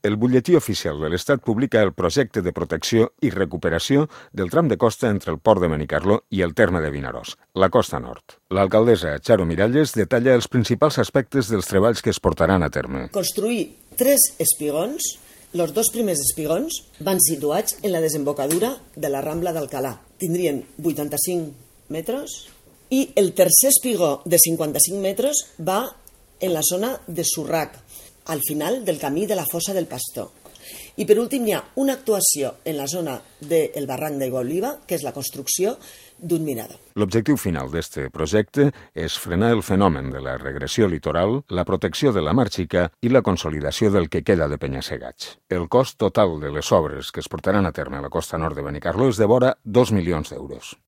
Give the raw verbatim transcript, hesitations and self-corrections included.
El butlletí oficial de l'Estat publica el projecte de protecció i recuperació del tram de costa entre el port de Benicarló i el terme de Vinaròs, la costa nord. L'alcaldessa Charo Miralles detalla els principals aspectes dels treballs que es portaran a terme. Construir tres espigons. Els dos primers espigons van situats en la desembocadura de la Rambla d'Alcalà. Tindrien vuitanta-cinc metres i el tercer espigó de cinquanta-cinc metres va en la zona de Surrac, al final del camí de la Fossa del Pastor. I per últim hi ha una actuació en la zona del barranc d'Aigua Oliva, que és la construcció d'un mirador. L'objectiu final d'aquest projecte és frenar el fenomen de la regressió litoral, la protecció de la mar Xica i la consolidació del que queda de penya-segats. El cost total de les obres que es portaran a terme a la costa nord de Benicarló és de vora dos milions d'euros.